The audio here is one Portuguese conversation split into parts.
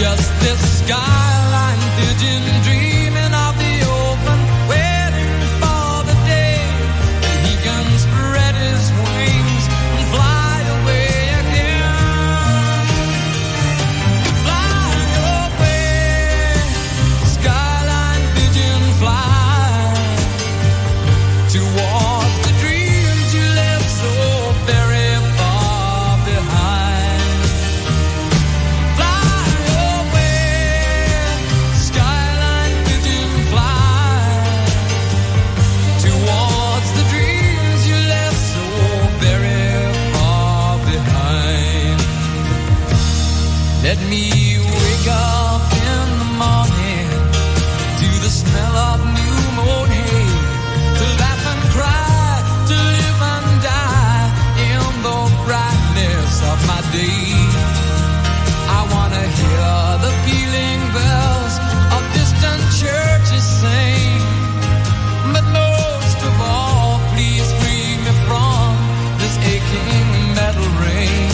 just this skyline vision, dreaming of the open, waiting for the day that he can spread his wings and fly away again. Fly away, skyline vision, fly towards the dreams you left so very far behind. Fly away, skyline vision, fly towards the dreams you left so very far behind. Let me wake up in the morning to the smell of new mown hay, to laugh and cry, to live and die in the brightness of my day. I wanna hear the pealing bells of distant churches sing, but most of all, please free me from this aching metal ring,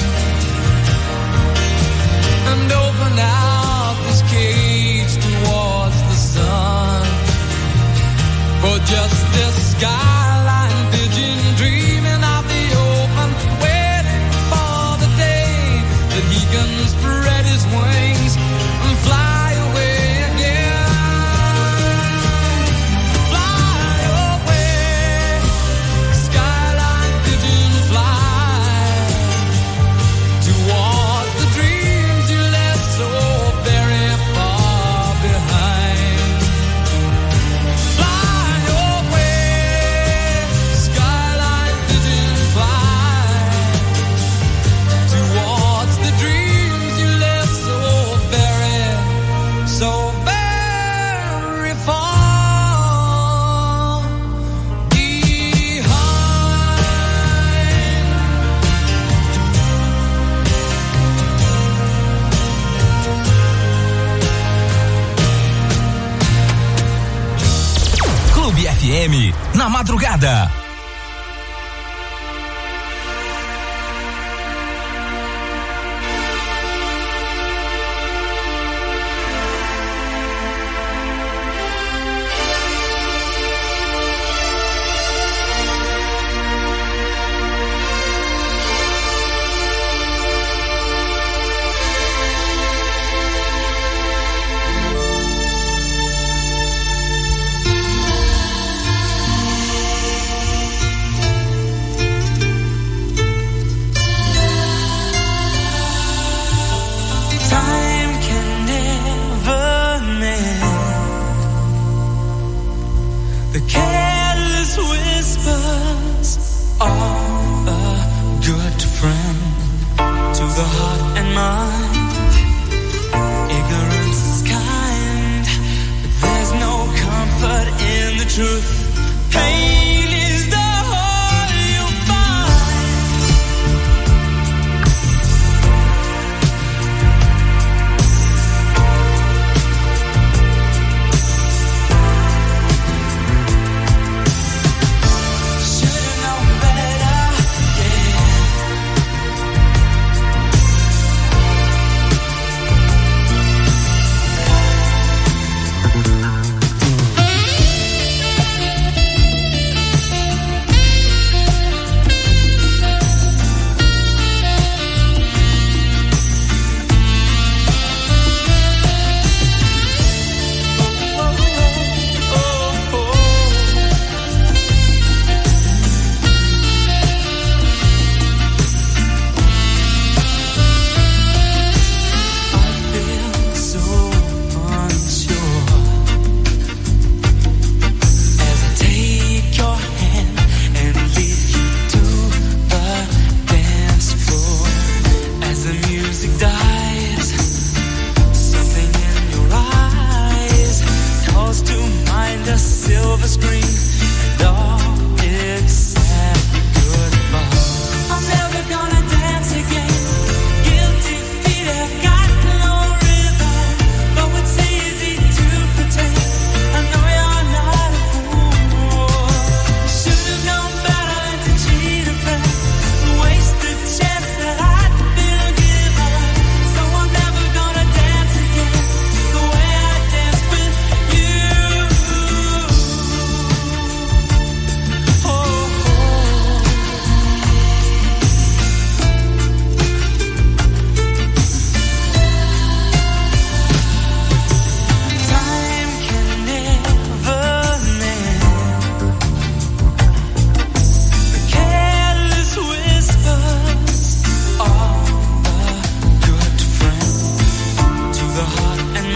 and open out this cage towards the sun. For just this skyline vision, dreaming of the open, waiting for the day that he can spread his wings and fly away again. Fly away, skyline vision, fly towards the dreams you left so very far behind. Fly away, skyline vision, fly towards the dreams you left so very far behind. Clube FM, na madrugada.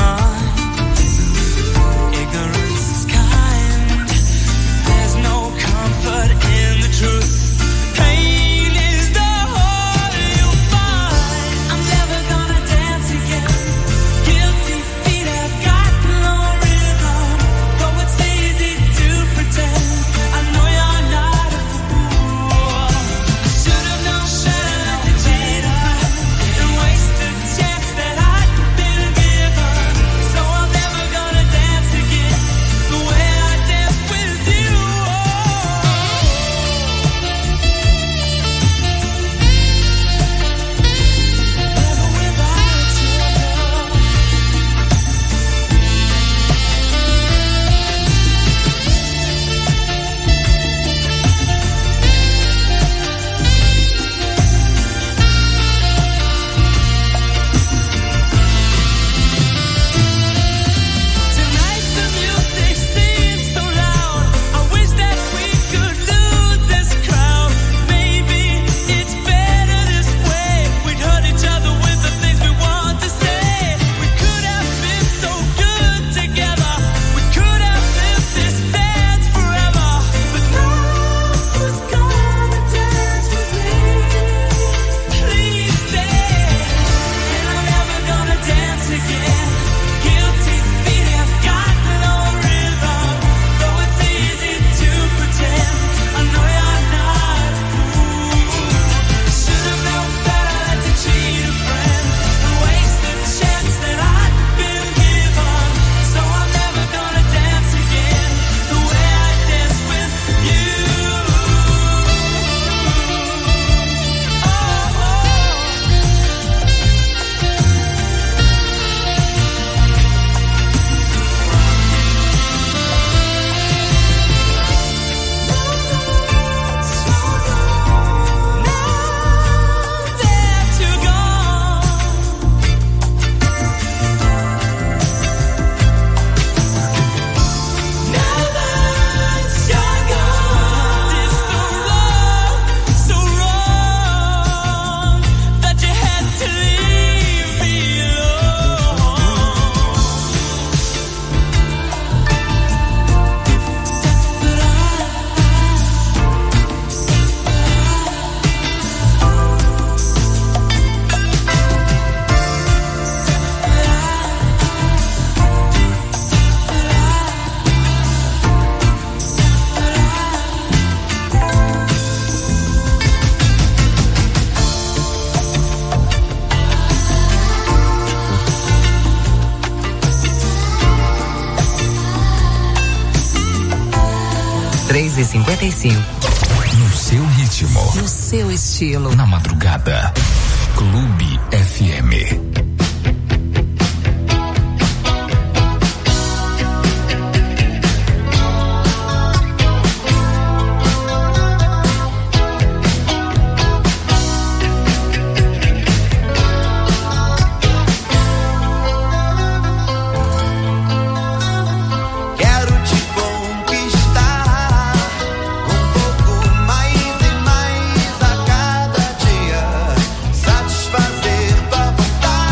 3h55. No seu ritmo. No seu estilo. Na madrugada. Clube FM. Satisfazer tua vontade.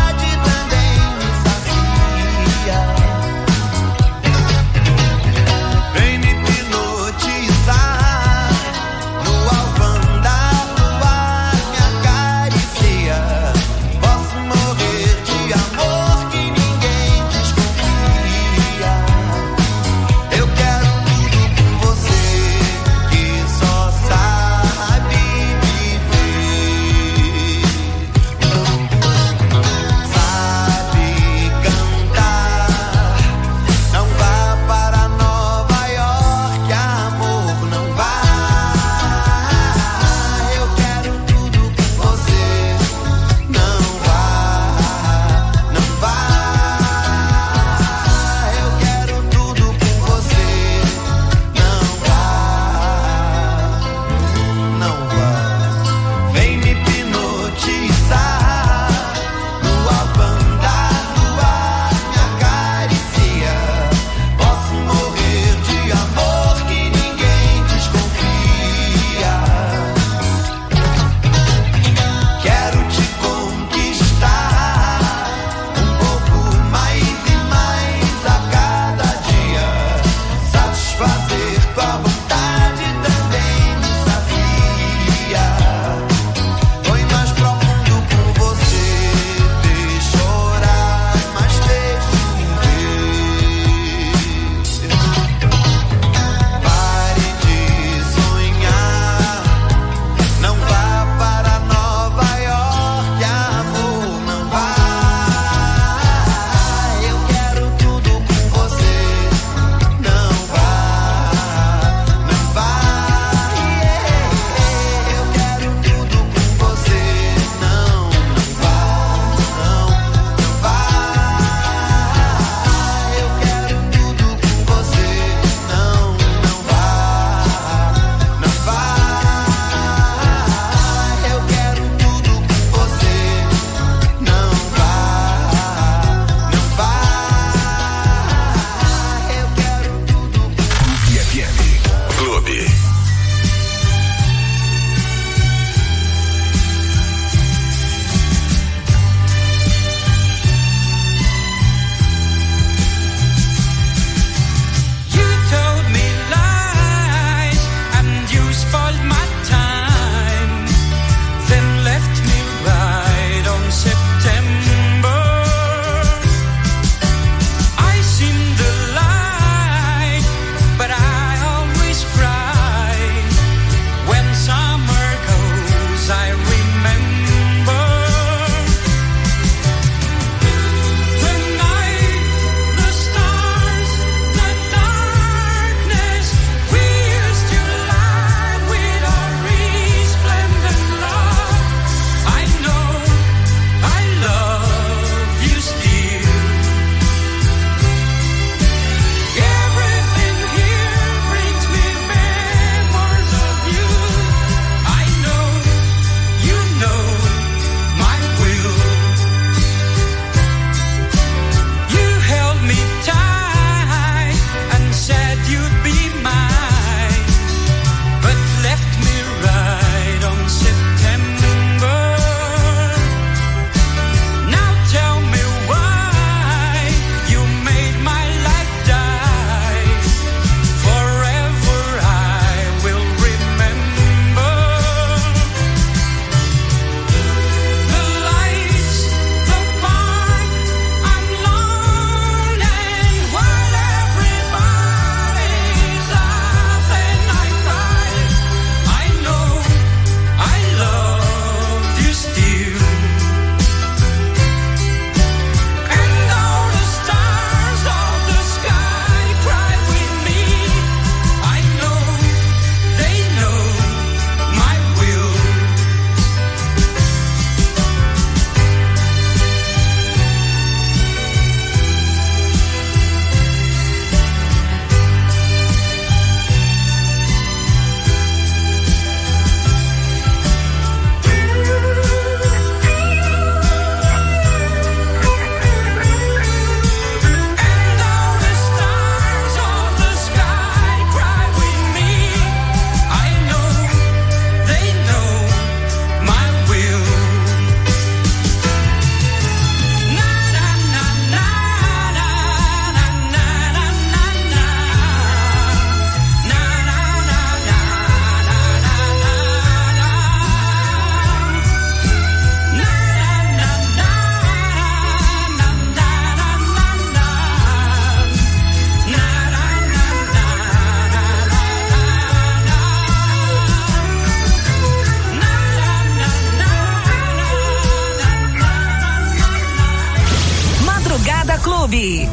Clube.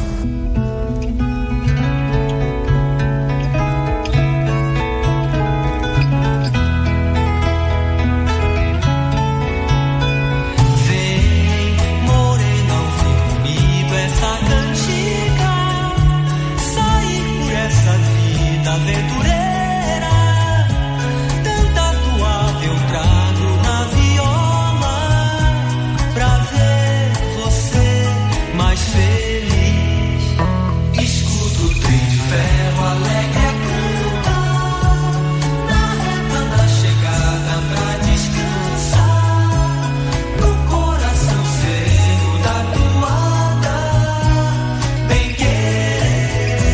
Aventureira, tanta tua eu trago na viola pra ver você mais feliz. Escuto o trem de ferro alegre a cantar na reta da chegada pra descansar no coração sereno da toada, bem querer.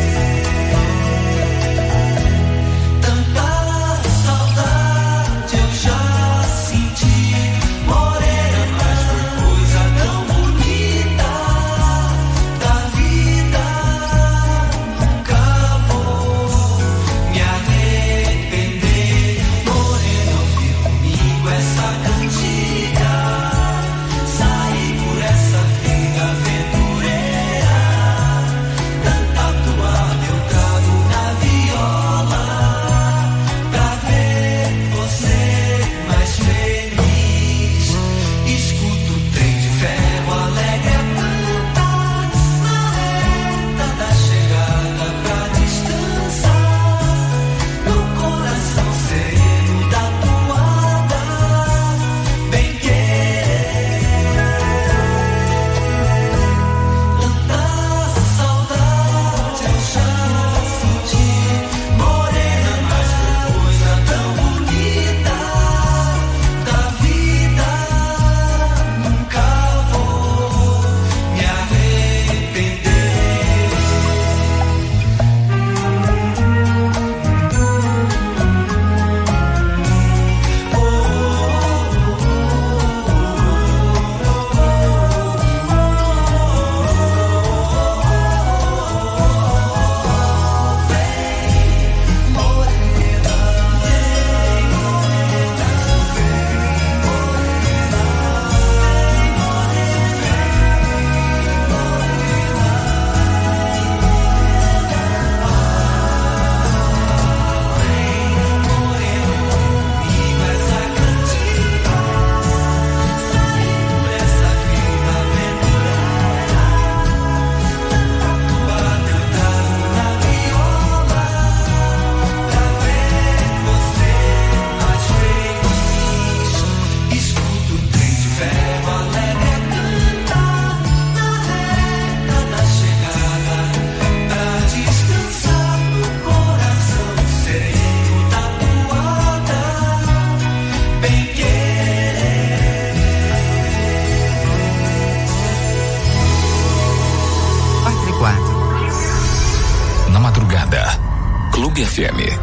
Na madrugada, Clube FM.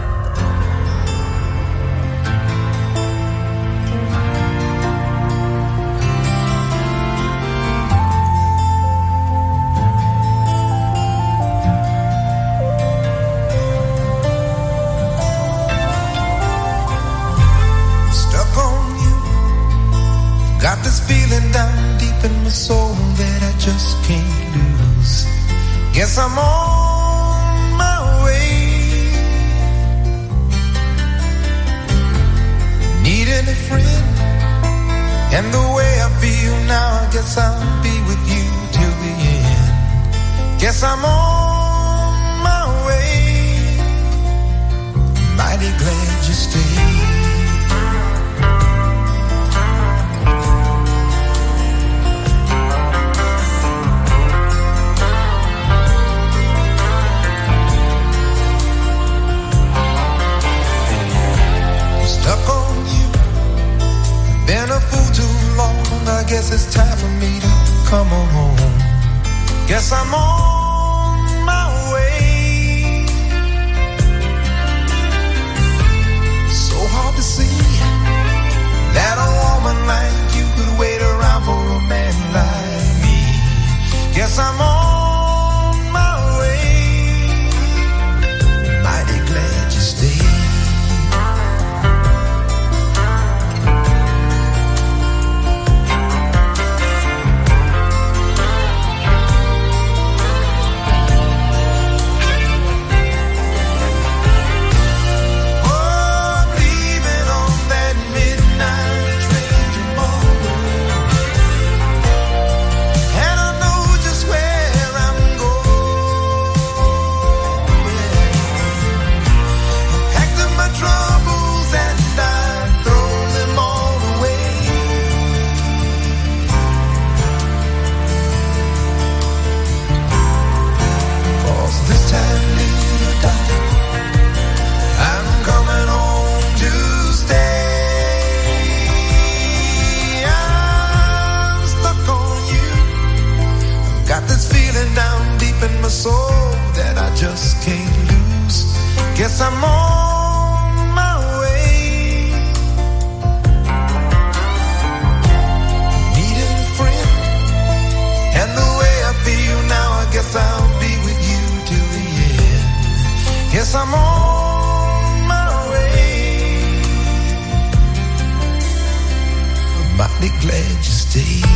Got this feeling down deep in my soul that I just can't lose. Guess I'm on my way. Needing a friend, and the way I feel now, I guess I'll be with you till the end. Guess I'm on my way. Mighty glad you stayed. Stuck on you, been a fool too long. I guess it's time for me to come on home. Guess I'm on my way. So hard to see that a woman like you could wait around for a man like me. Guess I'm on my way. Mighty glad you stayed. soul that I just can't lose. Guess I'm on my way. Needing a friend, and the way I feel now, I guess I'll be with you till the end. Guess I'm on my way. I'm mighty glad you stayed.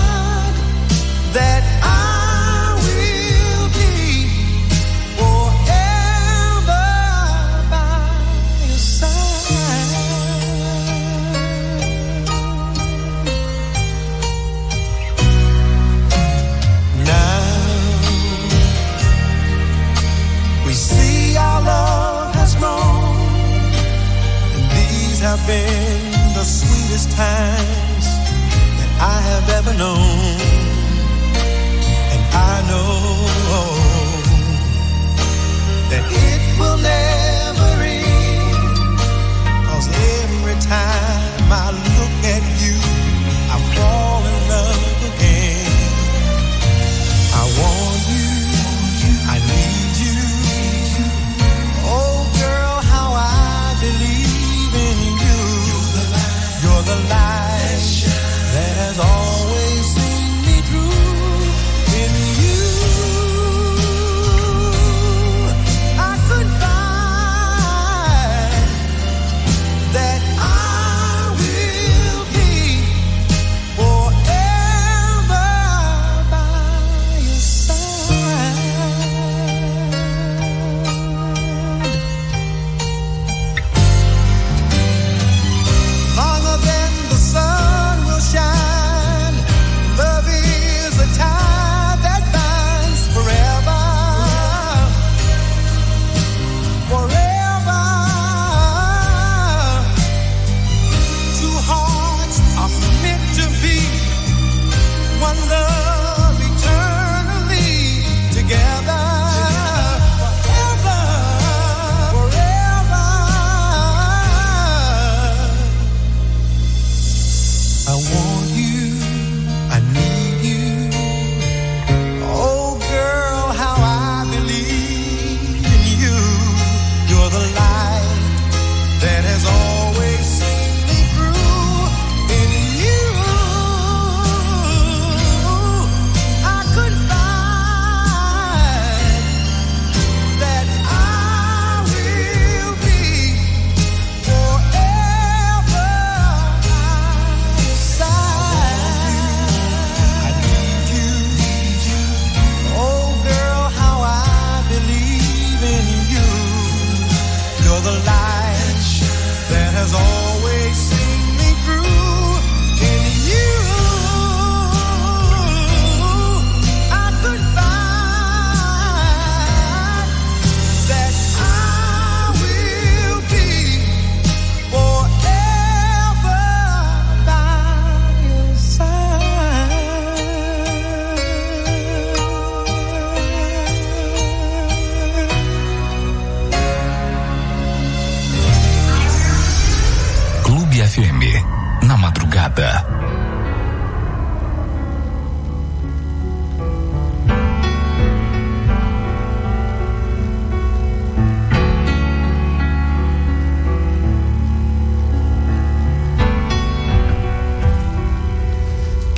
That I will be forever.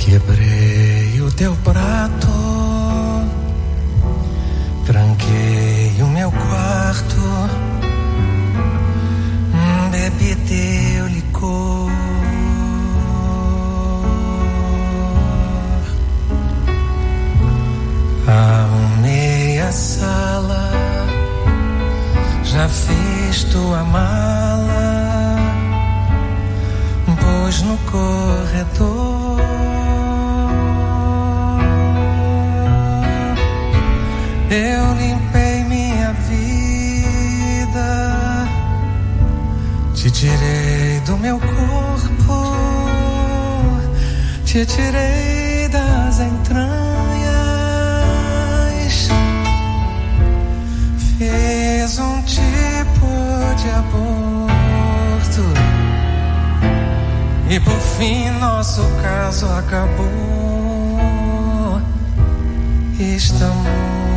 Quebrei o teu prato, tranquei o meu quarto, bebi teu licor. Arrumei a sala, já fiz tua mala, pus no corredor. Eu limpei minha vida, te tirei do meu corpo, te tirei das entranhas, fiz um tipo de aborto e por fim nosso caso acabou. Está morto.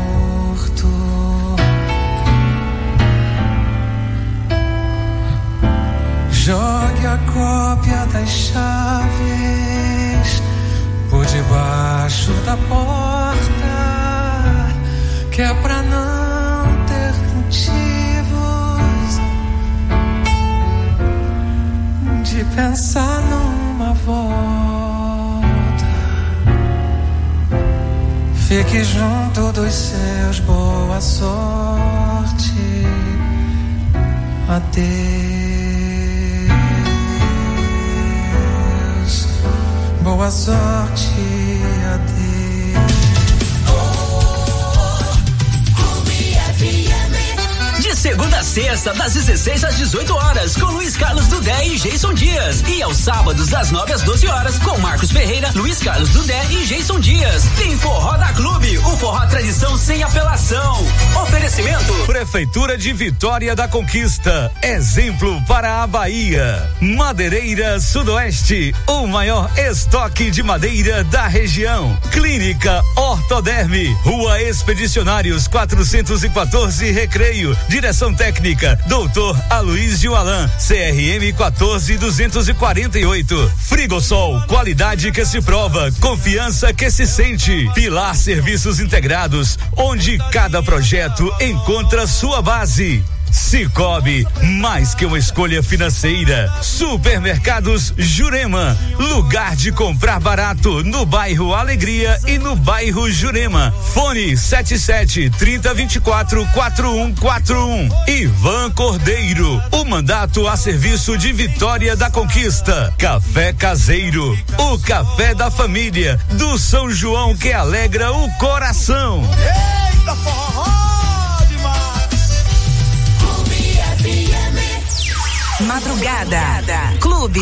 Jogue a cópia das chaves por debaixo da porta, que é pra não ter motivos de pensar numa volta. Fique junto dos seus, boa sorte, adeus. Boa sorte, adeus. Clube FM. De segunda a sexta, das 16 às 18 horas, com Luiz Carlos Dudé e Jason Dias. E aos sábados, das 9 às 12 horas, com Marcos Ferreira, Luiz Carlos Dudé e Jason Dias. Tem Forró da Clube, o forró tradição sem apelação. Oferecimento: Prefeitura de Vitória da Conquista, exemplo para a Bahia. Madeireira Sudoeste, o maior estoque de madeira da região. Clínica Ortoderme, Rua Expedicionários 414, Recreio. Direção técnica, Dr. Aloísio Alan, CRM 14248. Frigosol, qualidade que se prova, confiança que se sente. Pilar Serviços Integrados, onde cada projeto encontra sua base. Cicobi, mais que uma escolha financeira. Supermercados Jurema, lugar de comprar barato no bairro Alegria e no bairro Jurema. Fone 77-3024-4141. Ivan Cordeiro, o mandato a serviço de Vitória da Conquista. Café Caseiro, o café da família do São João que alegra o coração. Eita, forró! Madrugada. Clube.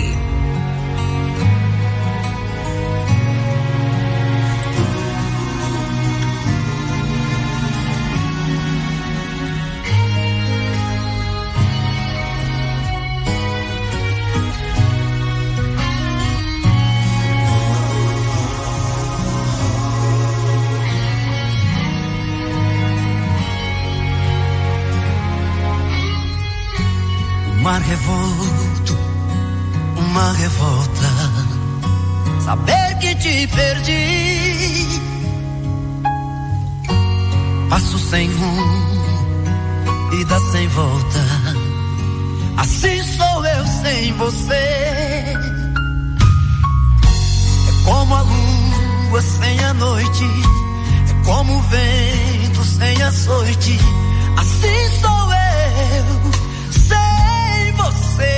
Mar revolto, uma revolta, saber que te perdi. Passo sem rumo e dá sem volta, assim sou eu sem você. É como a lua sem a noite, é como o vento sem açoite, assim sou eu você.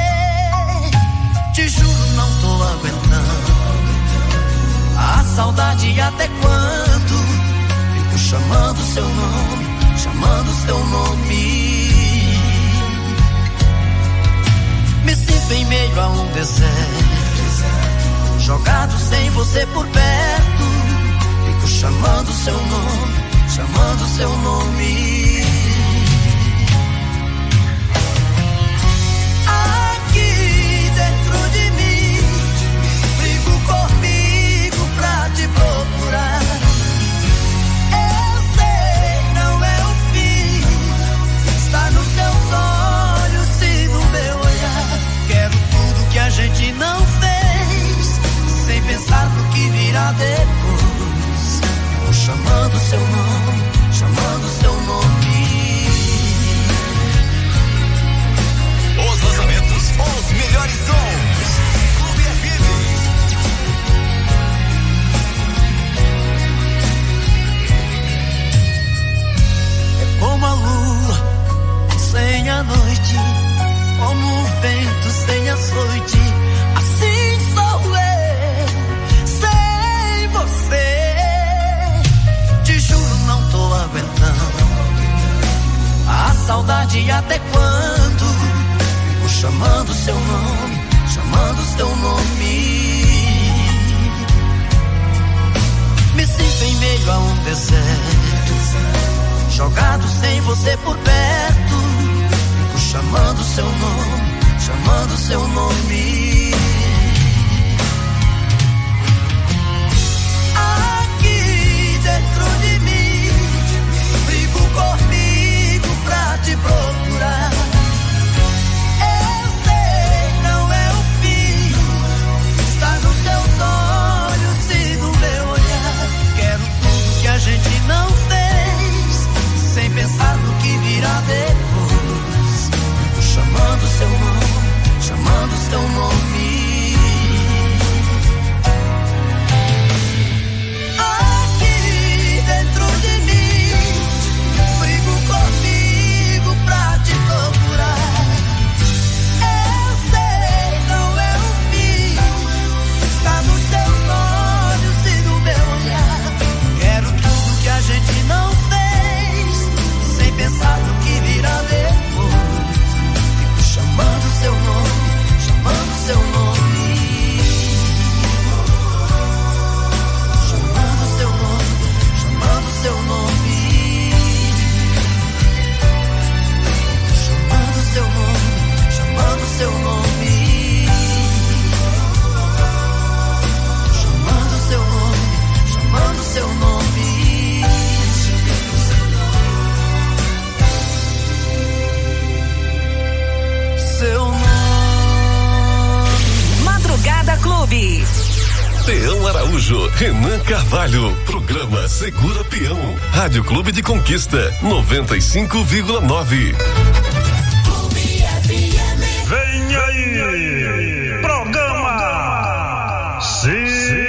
Te juro, não tô aguentando a saudade. Até quando fico chamando seu nome, chamando seu nome? Me sinto em meio a um deserto, jogado sem você por perto. Fico chamando seu nome, chamando seu nome. Comigo pra te procurar. Eu sei, não é o fim. Está nos teus olhos e no meu olhar. Quero tudo que a gente não fez, sem pensar virá depois. Vou chamando seu nome, chamando seu nome. Os lançamentos, os melhores sons. Clube FM. É como a lua sem a noite, como o vento sem açoite. Assim sou eu, sem você. Te juro, não tô aguentando a saudade até quando? Fico chamando seu nome, chamando seu nome. Me sinto em meio a um deserto, jogado sem você por perto. Fico chamando seu nome, chamando seu nome. Aqui dentro de mim, brigo comigo pra te procurar. Eu sei, não é o fim, está nos teus olhos e no meu olhar. Quero tudo que a gente não fez, sem pensar no que virá depois. Fico chamando seu nome, chamando seu nome. Aqui dentro de mim, brigo comigo pra te procurar. Eu sei, não é o fim, está nos teus olhos e no meu olhar. Quero tudo que a gente não fez, sem pensar no que virá depois. Fico chamando seu nome, chamando seu nome. Chamando seu nome, chamando seu nome. Chamando seu nome, chamando seu nome. Chamando seu nome, chamando seu nome. Seu nome. Madrugada Clube. Peão Araújo, Renan Carvalho, programa Segura Peão, Rádio Clube de Conquista, 95,9. Vem aí, programa Segura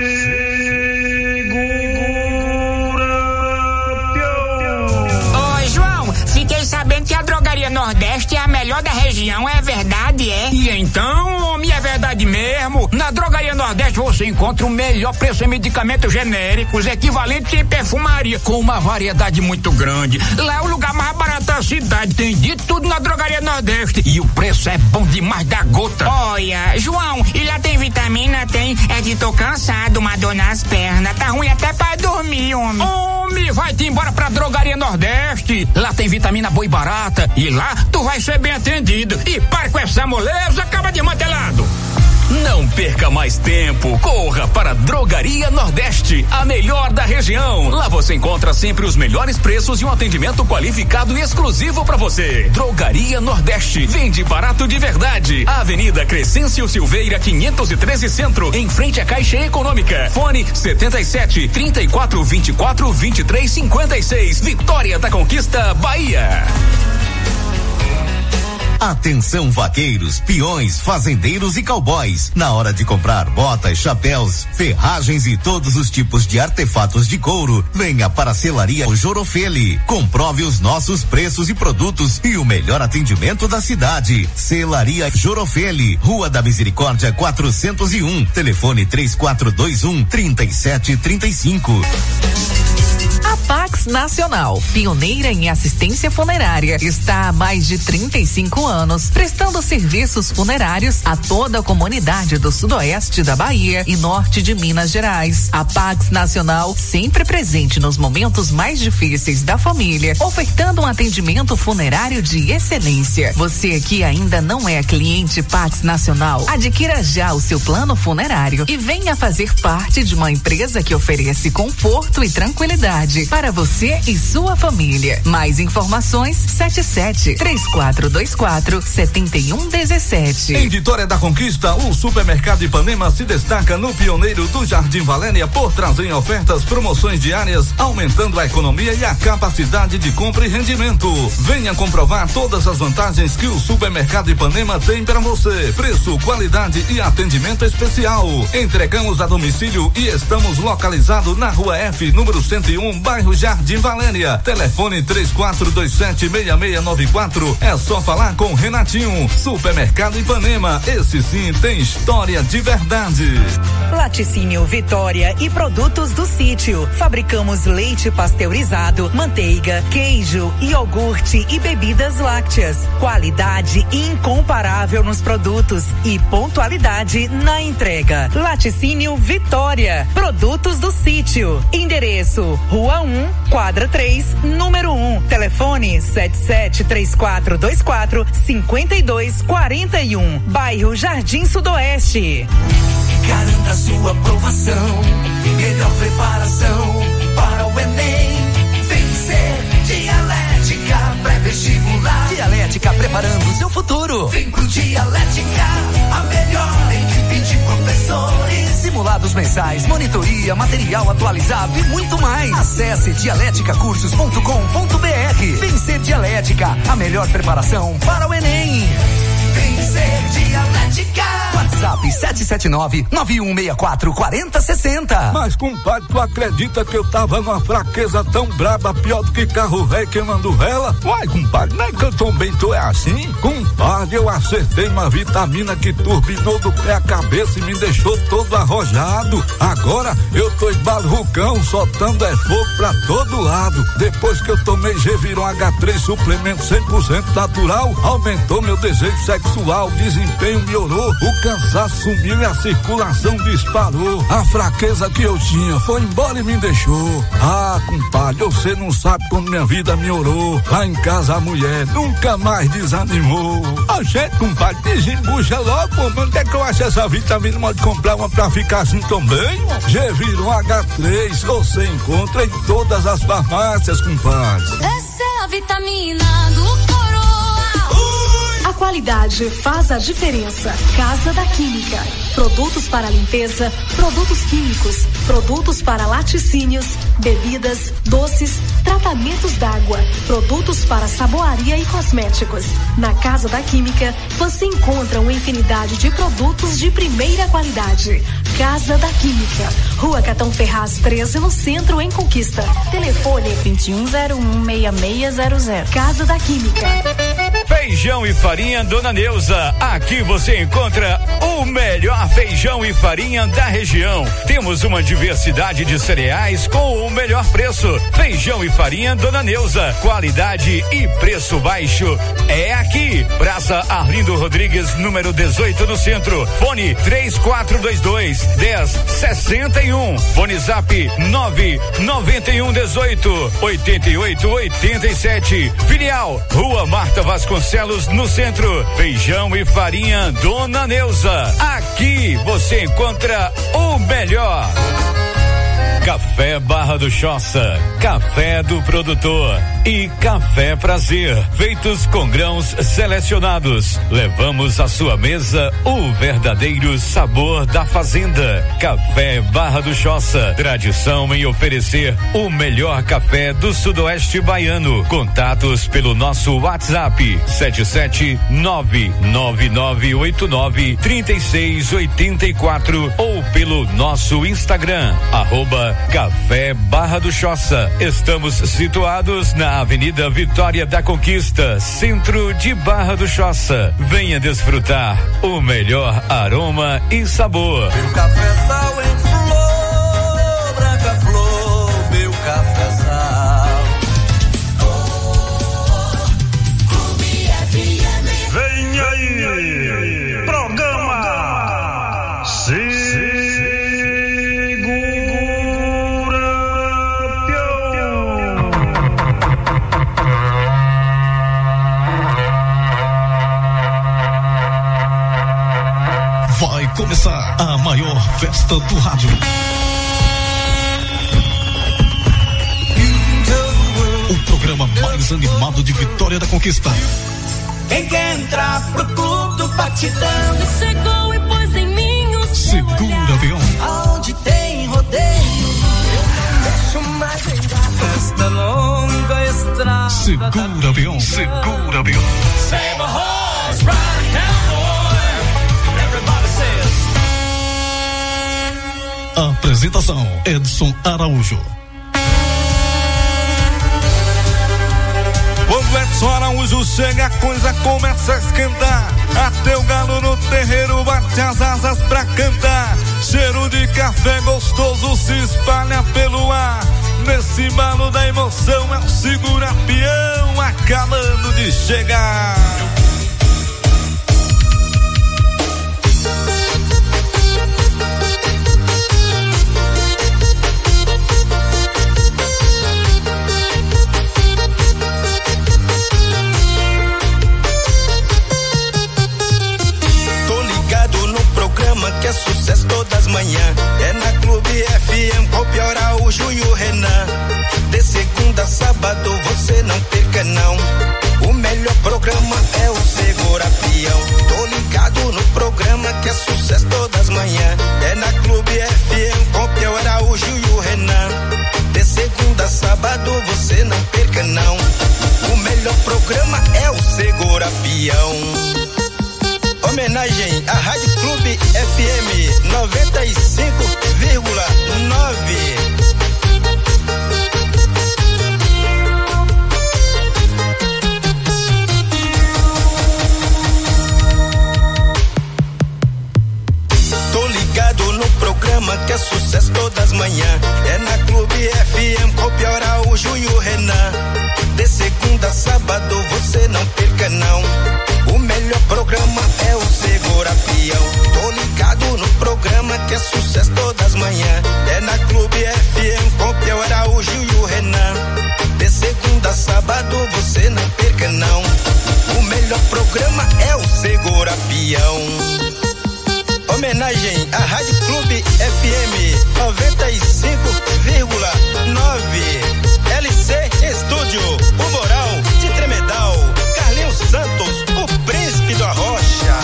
Peão. Ô João, fiquei sabendo que a Drogaria Nordeste é a melhor da região, é verdade, é? E então, homem, é verdade mesmo. Na Drogaria Nordeste você encontra o melhor preço em medicamentos genéricos, equivalentes em perfumaria, com uma variedade muito grande. Lá é o lugar mais barato da cidade, tem de tudo na Drogaria Nordeste. E o preço é bom demais da gota. Olha, João, e lá tem vitamina? Tem. É que tô cansado, uma dor nas pernas, tá ruim até pra dormir, homem. Homem, vai-te embora pra Drogaria Nordeste. Lá tem vitamina boa e barata, e lá tu vai ser bem atendido. E para com essa moleza, acaba de mantelado. Não perca mais tempo, corra para Drogaria Nordeste, a melhor da região. Lá você encontra sempre os melhores preços e um atendimento qualificado e exclusivo para você. Drogaria Nordeste, vende barato de verdade. Avenida Crescêncio Silveira 513 Centro, em frente à Caixa Econômica. Fone 77 34 24 23 56. Vitória da Conquista, Bahia. Atenção vaqueiros, peões, fazendeiros e cowboys. Na hora de comprar botas, chapéus, ferragens e todos os tipos de artefatos de couro, venha para a Selaria Jorofeli. Comprove os nossos preços e produtos e o melhor atendimento da cidade. Selaria Jorofeli, Rua da Misericórdia 401, telefone 3421-3735. A Pax Nacional, pioneira em assistência funerária, está há mais de 35 anos, prestando serviços funerários a toda a comunidade do sudoeste da Bahia e norte de Minas Gerais. A Pax Nacional, sempre presente nos momentos mais difíceis da família, ofertando um atendimento funerário de excelência. Você que ainda não é cliente Pax Nacional, adquira já o seu plano funerário e venha fazer parte de uma empresa que oferece conforto e tranquilidade para você e sua família. Mais informações 77-3424-7117. Em Vitória da Conquista, o Supermercado Ipanema se destaca no pioneiro do Jardim Valéria por trazer ofertas, promoções diárias, aumentando a economia e a capacidade de compra e rendimento. Venha comprovar todas as vantagens que o Supermercado Ipanema tem para você. Preço, qualidade e atendimento especial. Entregamos a domicílio e estamos localizados na Rua F, número 101, bairro Jardim Valéria. Telefone 3427-6694. É só falar com Renatinho. Supermercado Ipanema, esse sim tem história de verdade. Laticínio Vitória e produtos do sítio. Fabricamos leite pasteurizado, manteiga, queijo, iogurte e bebidas lácteas. Qualidade incomparável nos produtos e pontualidade na entrega. Laticínio Vitória, produtos do sítio. Endereço: Rua 1, quadra 3, número 1. Telefone 77-3424-5241. Bairro Jardim Sudoeste. Garanta sua aprovação, melhor preparação para o Enem. Vencer Dialética pré-vestibular. Dialética preparando seu futuro. Vem pro Dialética, a melhor equipe de professores. Simulados mensais, monitoria, material atualizado e muito mais. Acesse dialeticacursos.com.br. Vencer Dialética, a melhor preparação para o Enem. Vencer Dialética. WhatsApp 779-9164-4060. Mas, compadre, tu acredita que eu tava numa fraqueza tão braba, pior do que carro velho queimando vela? Uai, compadre, não é que eu também tô assim? Compadre, eu acertei uma vitamina que turbinou do pé à cabeça e me deixou todo arrojado. Agora eu tô embalucão, soltando fogo pra todo lado. Depois que eu tomei Geviron H3 suplemento 100% natural, aumentou meu desejo sexual, desempenho melhorou, o cansaço sumiu e a circulação disparou. A fraqueza que eu tinha foi embora e me deixou. Ah, compadre, você não sabe como minha vida melhorou. Lá em casa a mulher nunca mais desanimou. A gente, compadre, desembucha logo, mano. Onde é que eu acho essa vitamina? Pode comprar uma pra ficar assim também? Geviron H3 você encontra em todas as farmácias, compadre. Essa é a vitamina do Coroa. A qualidade faz a diferença. Casa da Química. Produtos para limpeza, produtos químicos, produtos para laticínios, bebidas, doces, tratamentos d'água, produtos para saboaria e cosméticos. Na Casa da Química, você encontra uma infinidade de produtos de primeira qualidade. Casa da Química. Rua Catão Ferraz 13, no centro, em Conquista. Telefone 2101-6600. Casa da Química. Feijão e farinha Dona Neuza. Aqui você encontra o melhor feijão e farinha da região. Temos uma diversidade de cereais com o melhor preço. Feijão e farinha Dona Neuza. Qualidade e preço baixo. É aqui. Praça Arlindo Rodrigues, número 18, no centro. Fone 3422-1061. Fone Zap 99118-8887. Filial Rua Marta Vasconcelos, no centro. Feijão e farinha Dona Neuza. Aqui você encontra o melhor. Café Barra do Choça, café do produtor e café Prazer, feitos com grãos selecionados. Levamos à sua mesa o verdadeiro sabor da fazenda. Café Barra do Choça, tradição em oferecer o melhor café do sudoeste baiano. Contatos pelo nosso WhatsApp 77999893684 ou pelo nosso Instagram @Café Barra do Choça. Estamos situados na Avenida Vitória da Conquista, centro de Barra do Choça. Venha desfrutar o melhor aroma e sabor. Meu cafezal em flor, branca flor, meu cafezal. Clube FM. Vem aí, programa Vai começar a maior festa do rádio. desanimado de Vitória da Conquista. Quem quer entrar pro clube do Batidão? Se chegou e pôs em mim o seu Segura, avião. Aonde tem rodeio, eu não deixo mais enganar. Esta longa estrada. Segura, avião. Segura, avião. Save a horse, ride cowboy. Everybody says. Apresentação: Edson Araújo. Quando Edson Araújo chega, a coisa começa a esquentar. Até o galo no terreiro bate as asas pra cantar. Cheiro de café gostoso se espalha pelo ar. Nesse embalo da emoção é o segura-peão acabando de chegar. Que é sucesso todas as manhãs. É na Clube FM com o Pior Araújo e o Renan. De segunda a sábado você não perca não. O melhor programa é o Segura-Peão. Tô ligado no programa que é sucesso todas as manhãs. É na Clube FM com o Pior Araújo e o Renan. De segunda a sábado você não perca não. O melhor programa é o Segura-Peão. Homenagem à Rádio Clube FM 95,9. Tô ligado no programa que é sucesso todas as manhãs. É na Clube FM com o Pior Araújo e o Renan. De segunda a sábado você não perca não. O melhor programa é o Segura-Peão. Tô ligado no programa que é sucesso todas as manhãs. É na Clube FM com o Pior Araújo e o Renan. De segunda a sábado você não perca não. O melhor programa é o Segura-Peão. Homenagem à Rádio Clube FM 95,9. LC Estúdio, o Moral de Tremedal. Carlinhos Santos, o príncipe da Rocha.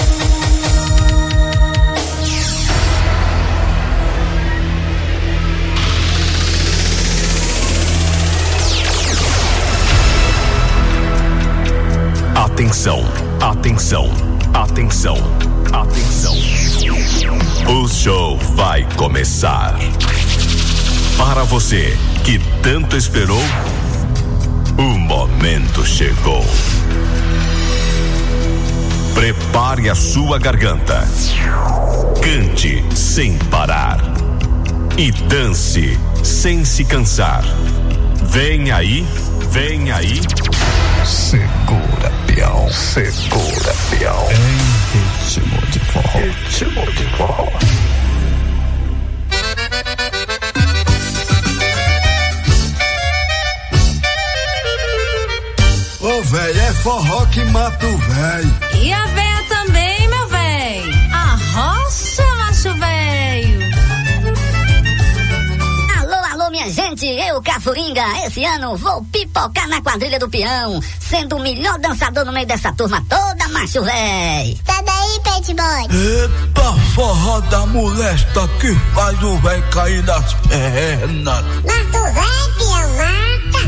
Atenção, atenção, atenção, atenção. O show vai começar. Para você que tanto esperou, o momento chegou. Prepare a sua garganta. Cante sem parar. E dance sem se cansar. Vem aí, vem aí. Segura-Peão, Segura-Peão. Em ritmo de forró. Ritmo de forró. Ô véi, é forró que mata o véi. E a véia também, meu véi. Arrocha, macho véio. Alô, minha gente, eu, Cafuringa, esse ano vou pipocar na quadrilha do peão, sendo o melhor dançador no meio dessa turma toda, macho véi. Sai daí, pet boy. Eita, forró da molesta que faz o véi cair das pernas. Mata o véi, peão, mata.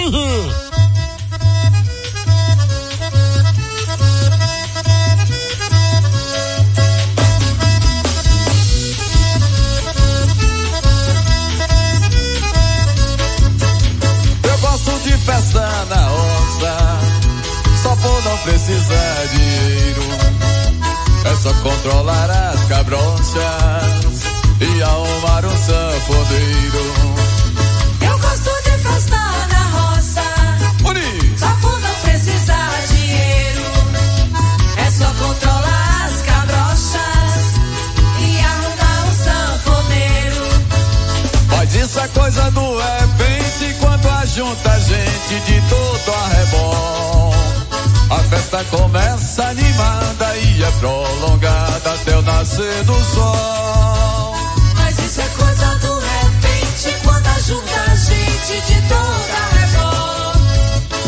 Festa na roça, só por não precisar de dinheiro. É só controlar as cabrochas e arrumar um sanfoneiro. Eu gosto de festa na roça, só por não precisar de dinheiro. É só controlar as cabrochas e arrumar um sanfoneiro. Mas isso é coisa do repente, quando ajunta gente de todo arrebol. A festa começa animada e é prolongada até o nascer do sol. Mas isso é coisa do repente, quando ajunta gente de todo arrebol.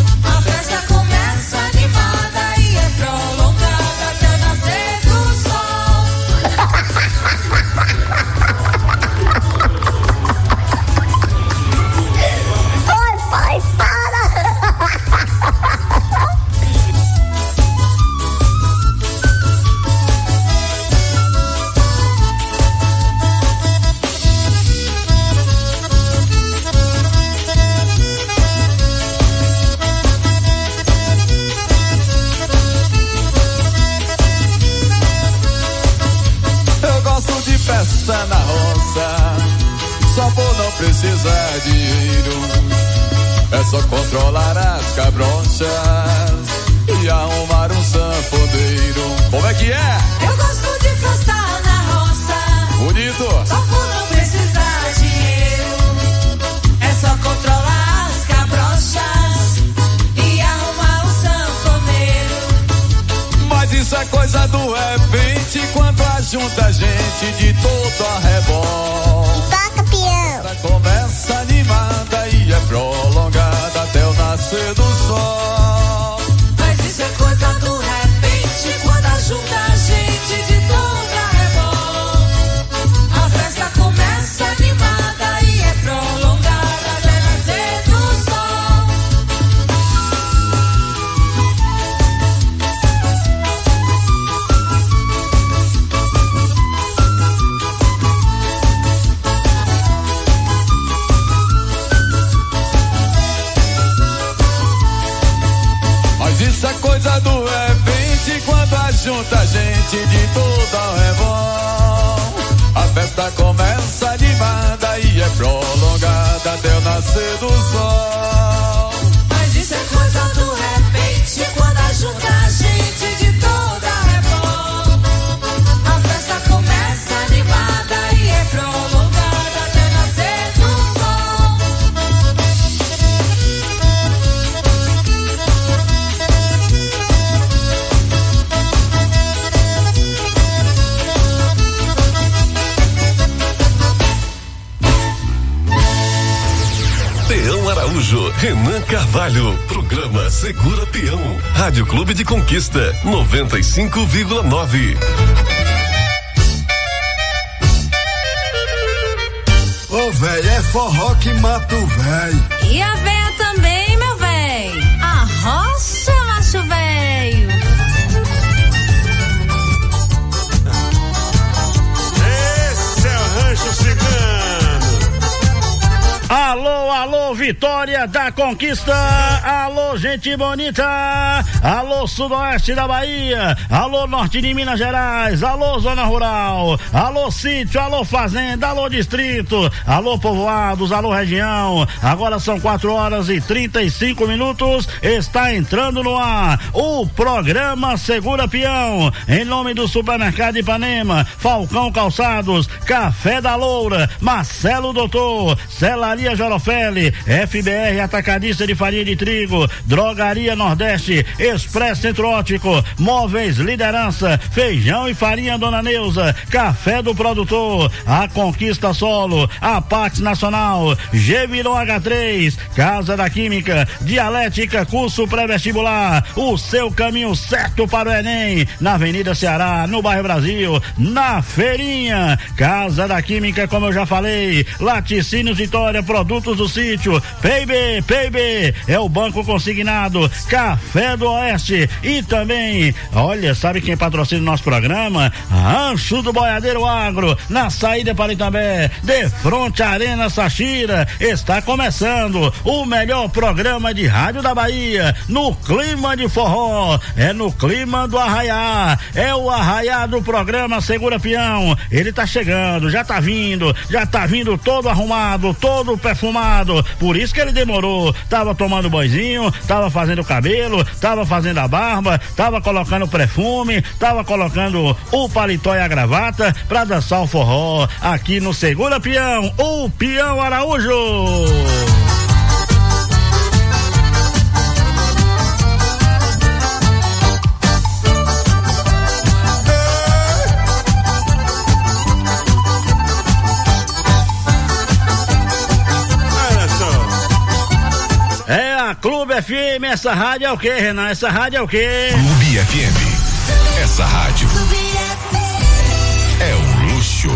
só por não precisar de dinheiro. É só controlar as cabrochas e arrumar um sanfoneiro. Como é que é? Eu gosto de festar na roça. Bonito. Só por não precisar de dinheiro. É só controlar as cabrochas e arrumar um sanfoneiro. Mas isso é coisa do repente, quando ajunta gente de todo arrebol. Toca, peão. A conversa animada e é prolongada até o nascer do sol. Mas isso é coisa do repente, quando ajunta gente de todo arrebol. A festa começa animada e é prolongada até nascer do sol. Mas isso é coisa do repente, quando ajunta gente de todo arrebol. A festa começa animada e é prolongada até o nascer do sol. Mas isso é coisa do repente, quando ajunta gente de todo arrebol. A festa começa animada e é prolongada até nascer do sol. Peão Araújo, Renan Carvalho, programa Segura Peão, Rádio Clube de Conquista, 95,9. Ô, véi, é forró que mata o véi. E a véia também, meu véi. Arrocha, macho véio. Esse é o Rancho Cigano. Alô, alô, Vitória da Conquista, alô, gente bonita, alô, sudoeste da Bahia, alô, norte de Minas Gerais, alô, zona rural, alô, sítio, alô, fazenda, alô, distrito, alô, povoados, alô, região. Agora são 4h35, está entrando no ar o programa Segura Peão, em nome do Supermercado Ipanema, Falcão Calçados, Café da Loura, Marcelo Doutor, Celaria Jorofeli, FBR Atacadista de Farinha de Trigo, Drogaria Nordeste, Expresso Centro Óptico, Móveis Liderança, Feijão e Farinha Dona Neuza, Café do Produtor, a Conquista Solo, a Pax Nacional, Gevilon H3, Casa da Química, Dialética Curso Pré-Vestibular, o seu caminho certo para o Enem, na Avenida Ceará, no bairro Brasil, na Feirinha, Casa da Química, como eu já falei, Laticínios Vitória, produtos do sítio, PIB, é o banco consignado, Café do Oeste e também, olha, sabe quem patrocina o nosso programa? Rancho do Boiadeiro Agro, na saída para Itambé, de frente à Arena Sachira, está começando o melhor programa de rádio da Bahia, no clima de forró, é no clima do arraiá, é o arraiá do programa Segura Peão, ele tá chegando, já tá vindo todo arrumado, todo perfumado, por isso que ele demorou, tava tomando banhozinho, tava fazendo o cabelo, tava fazendo a barba, tava colocando perfume, tava colocando o paletó e a gravata pra dançar o forró, aqui no Segura Peão, o Peão Araújo. É a Clube FM, essa rádio é o quê, Renan? Essa rádio é o quê? Clube FM. Essa rádio é um luxo.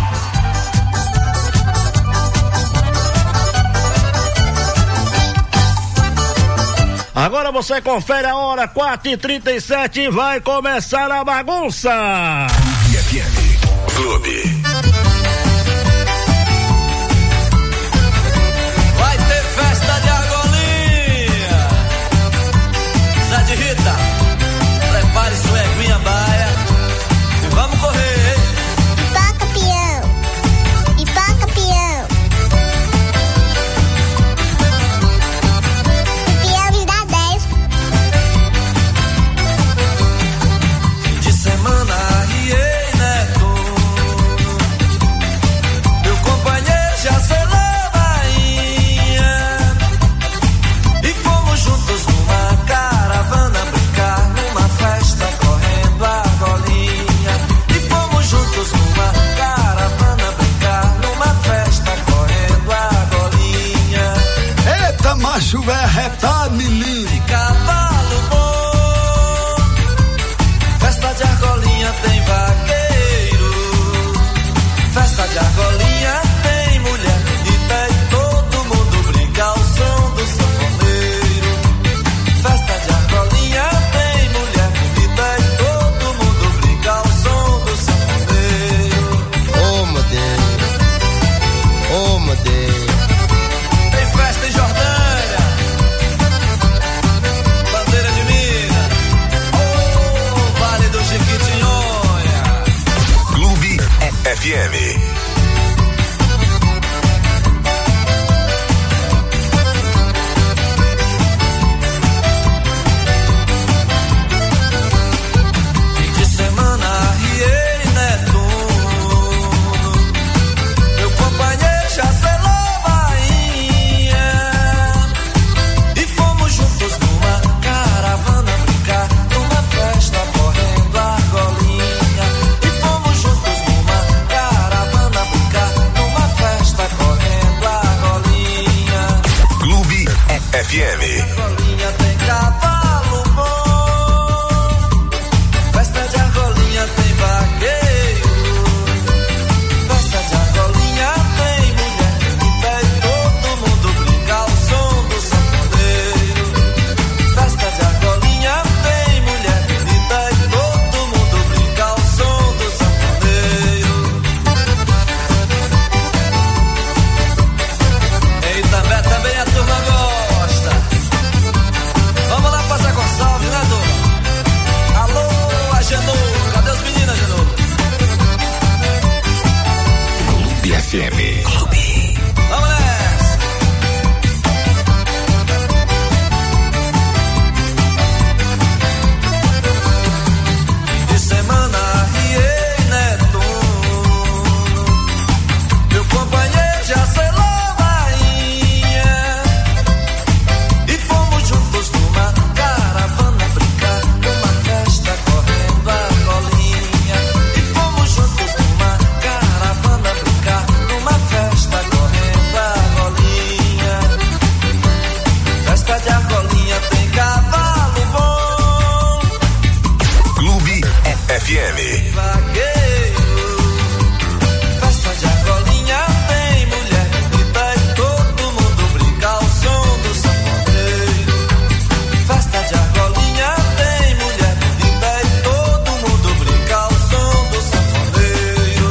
Agora você confere a hora, 4h37, vai começar a bagunça. Clube FM. Clube. Vai ter festa de Argolinha. Zé de Rita, prepare sua eguinha baia e vamos correr. Pipoca peão, pipoca peão. macho velho arretado, menino. De cavalo bom, festa de argolinha tem vaqueiro, festa de argolinha tem mulher, e daí todo mundo brinca ao som do sanfoneiro. Festa de argolinha tem mulher, e daí todo mundo brinca ao som do sanfoneiro. Oh, meu Deus, oh, meu Deus. Tem festa em Jordânia, bandeira de Minas, oh, Vale do Jequitinhonha. Clube FM. De semana arriei Netuno, meu companheiro já selou Bahia, e fomos juntos numa caravana brincar, numa festa correndo argolinha. E fomos juntos numa caravana brincar, numa festa correndo argolinha. Clube FM. Argolinha tem cavalo bom, festa de argolinha tem vaqueiro, festa de argolinha tem mulher, e daí todo mundo brinca ao som do sanfoneiro. Festa de argolinha tem mulher, e daí todo mundo brinca ao som do sanfoneiro. Eita, também a turma gosta. Vamos lá passar com salve, né, turma? Alô, Agenor, cadê os meninos, Agenor? Clube FM. Vamos nessa! De semana arriei Netuno, meu companheiro já selou Bahia, e fomos juntos numa caravana brincar, numa festa correndo argolinha. E fomos juntos numa caravana brincar, numa festa correndo argolinha. Festa de argolinha tem cavalo bom, Clube FM. vaqueiro. Festa de argolinha tem mulher, e daí todo mundo brinca ao som do sanfoneiro. Festa de argolinha tem mulher, e daí todo mundo brinca ao som do sanfoneiro.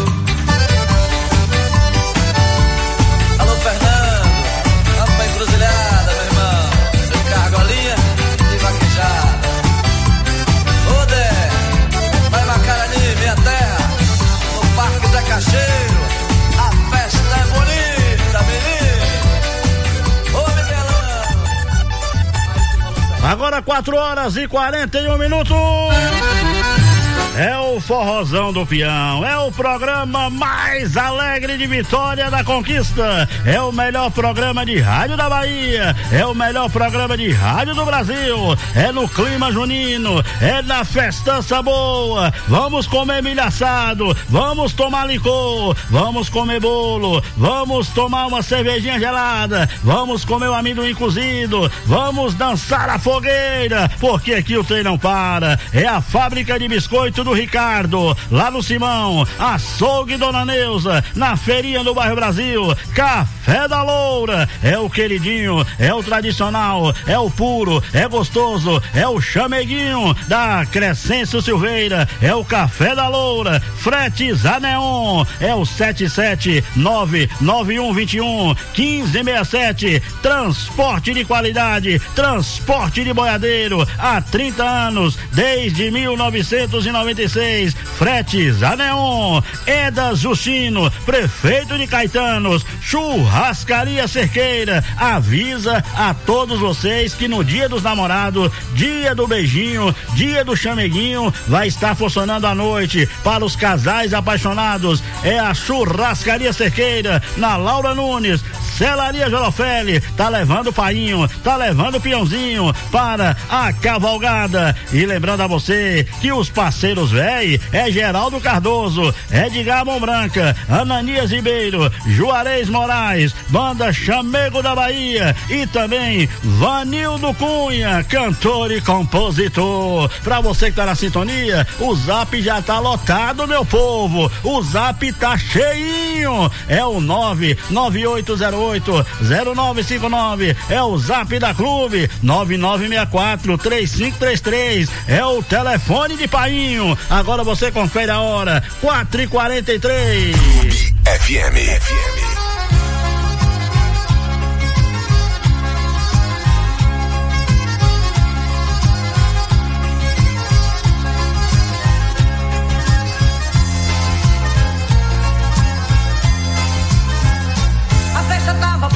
Alô, Fernando, vamos pra encruzilhada, meu irmão. Brincar argolinha e vaquejada. Ô, Dé, vai Macarani, minha terra, no Parque Zé Cacheiro. A festa é bonita, menino. Ô, Miguelão. Agora 4h41. É o Forrozão do Peão, é o programa mais alegre de Vitória da Conquista, é o melhor programa de rádio da Bahia, é o melhor programa de rádio do Brasil, é no clima junino, é na festança boa. Vamos comer milho assado, vamos tomar licor, vamos comer bolo, vamos tomar uma cervejinha gelada, vamos comer o amendoim cozido, vamos dançar a fogueira, porque aqui o trem não para. É a fábrica de biscoito do Ricardo, lá no Simão, açougue Dona Neuza, na feirinha do bairro Brasil, Café da Loura, é o queridinho, é o tradicional, é o puro, é gostoso, é o chameguinho da Crescêncio Silveira, é o Café da Loura, fretes a Neon, é o 77991211567, transporte de qualidade, transporte de boiadeiro, há 30 anos, desde 1996, fretes a Neon, Eda Justino, prefeito de Caetanos, Churrascaria Cerqueira, avisa a todos vocês que no Dia dos Namorados, dia do beijinho, dia do chameguinho, vai estar funcionando à noite para os casais apaixonados. É a Churrascaria Cerqueira, na Laura Nunes, Marcelaria Jorofeli tá levando o painho, tá levando o peãozinho para a cavalgada. E lembrando a você que os parceiros véi é Geraldo Cardoso, Edgar Mão Branca, Ananias Ribeiro, Juarez Moraes, Banda Chamego da Bahia e também Vanildo Cunha, cantor e compositor. Pra você que tá na sintonia, o Zap já tá lotado, meu povo. O Zap tá cheinho. É o 998080959. É o Zap da Clube. 9964-3533. É o telefone de painho. Agora você confere a hora. 4h43. FM. A festa tava